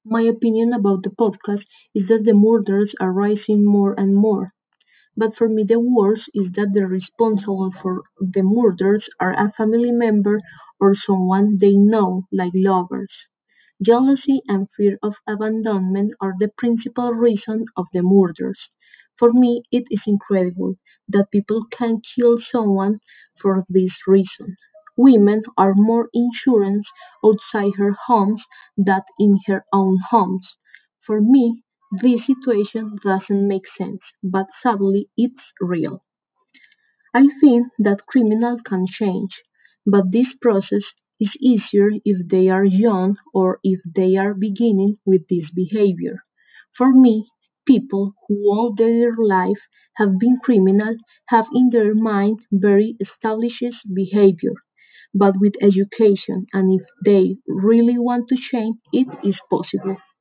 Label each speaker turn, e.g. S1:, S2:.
S1: My opinion about the podcast is that the murders are rising more and more. But for me, the worst is that the responsible for the murders are a family member or someone they know, like lovers. Jealousy and fear of abandonment are the principal reason of the murders. For me, it is incredible that people can kill someone for this reason. Women are more insured outside her homes than in her own homes. For me, this situation doesn't make sense, but sadly it's real. I think that criminals can change, but this process is easier if they are young or if they are beginning with this behavior. For me, people who all their life have been criminal have in their mind very established behavior, but with education and if they really want to change, it is possible.